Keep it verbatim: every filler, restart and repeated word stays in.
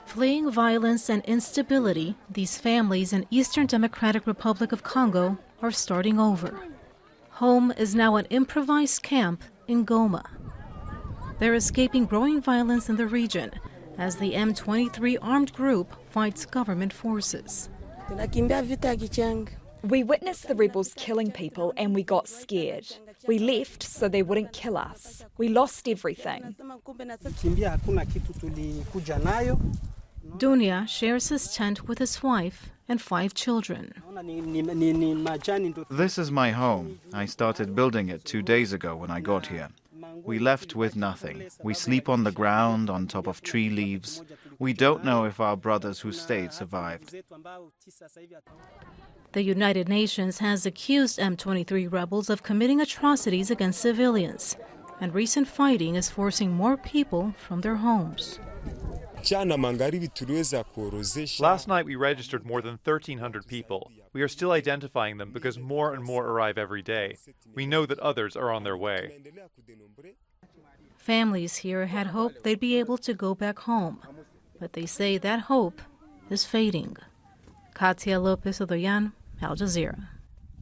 Fleeing violence and instability, these families in Eastern Democratic Republic of Congo are starting over. Home is now an improvised camp in Goma. They're escaping growing violence in the region as the M twenty-three armed group fights government forces. We witnessed the rebels killing people and we got scared. We left so they wouldn't kill us. We lost everything. Dunia shares his tent with his wife and five children. This is my home. I started building it two days ago when I got here. We left with nothing. We sleep on the ground, on top of tree leaves. We don't know if our brothers who stayed survived. The United Nations has accused M twenty-three rebels of committing atrocities against civilians, and recent fighting is forcing more people from their homes. Last night we registered more than thirteen hundred people. We are still identifying them because more and more arrive every day. We know that others are on their way. Families here had hoped they'd be able to go back home, but they say that hope is fading. Katia Lopez Odoyan, Al Jazeera.